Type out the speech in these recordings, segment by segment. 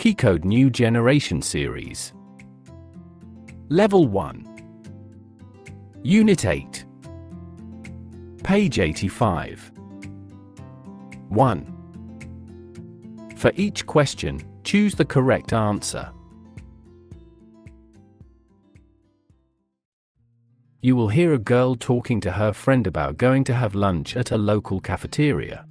Keycode New Generation Series. Level 1. Unit 8. Page 85. 1. For each question, choose the correct answer. You will hear a girl talking to her friend about going to have lunch at a local cafeteria.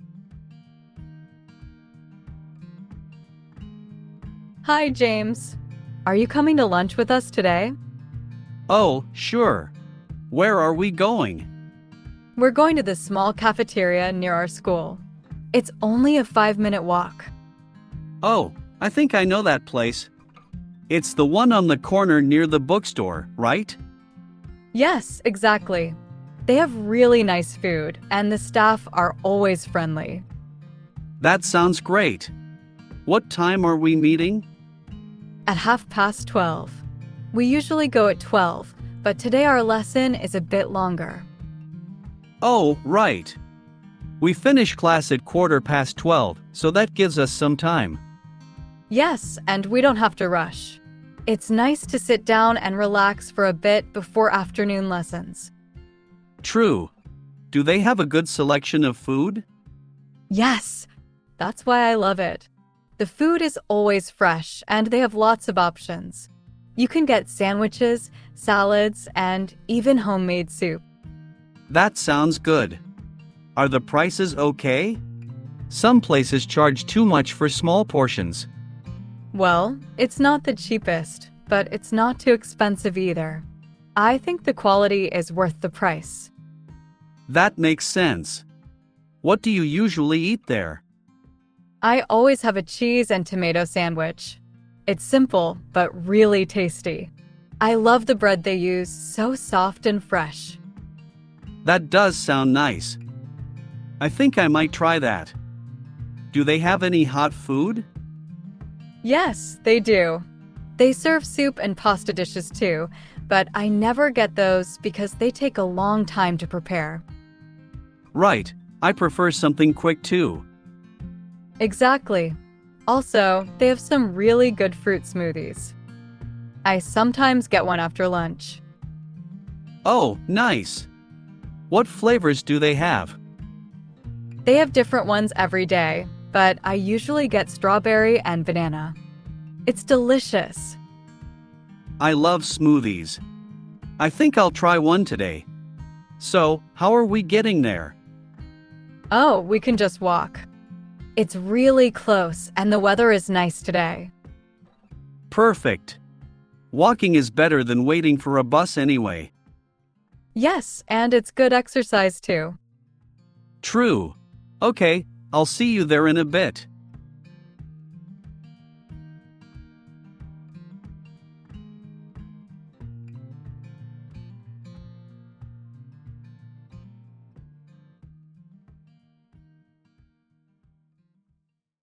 Hi, James. Are you coming to lunch with us today? Oh, sure. Where are we going? We're going to the small cafeteria near our school. It's only a 5-minute walk. Oh, I think I know that place. It's the one on the corner near the bookstore, right? Yes, exactly. They have really nice food, and the staff are always friendly. That sounds great. What time are we meeting? At 12:30. We usually go at 12, but today our lesson is a bit longer. Oh, right. We finish class at 12:15, so that gives us some time. Yes, and we don't have to rush. It's nice to sit down and relax for a bit before afternoon lessons. True. Do they have a good selection of food? Yes, that's why I love it. The food is always fresh, and they have lots of options. You can get sandwiches, salads, and even homemade soup. That sounds good. Are the prices okay? Some places charge too much for small portions. Well, it's not the cheapest, but it's not too expensive either. I think the quality is worth the price. That makes sense. What do you usually eat there? I always have a cheese and tomato sandwich. It's simple, but really tasty. I love the bread they use, so soft and fresh. That does sound nice. I think I might try that. Do they have any hot food? Yes, they do. They serve soup and pasta dishes too, but I never get those because they take a long time to prepare. Right, I prefer something quick too. Exactly. Also, they have some really good fruit smoothies. I sometimes get one after lunch. Oh, nice. What flavors do they have? They have different ones every day, but I usually get strawberry and banana. It's delicious. I love smoothies. I think I'll try one today. So, how are we getting there? Oh, we can just walk. It's really close, and the weather is nice today. Perfect. Walking is better than waiting for a bus anyway. Yes, and it's good exercise too. True. Okay, I'll see you there in a bit.